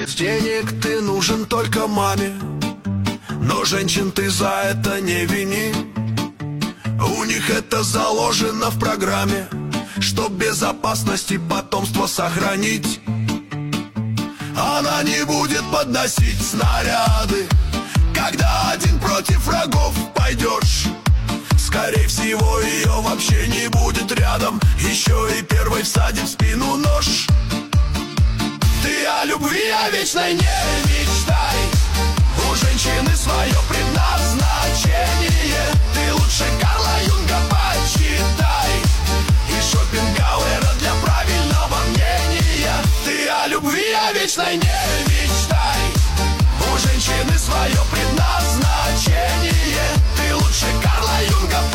Денег ты нужен только маме, но женщин ты за это не вини. У них это заложено в программе, чтоб безопасности потомство сохранить. Она не будет подносить снаряды, когда один против врагов пойдешь. Скорее всего, ее вообще не будет рядом, еще и первой всадит в спину нож. Ты о любви, о вечной не мечтай, у женщины свое предназначение. Ты лучше Карла Юнга почитай и Шопенгауэра для правильного мнения. Ты о любви, о вечной не мечтай, у женщины свое предназначение. Ты лучше Карла Юнга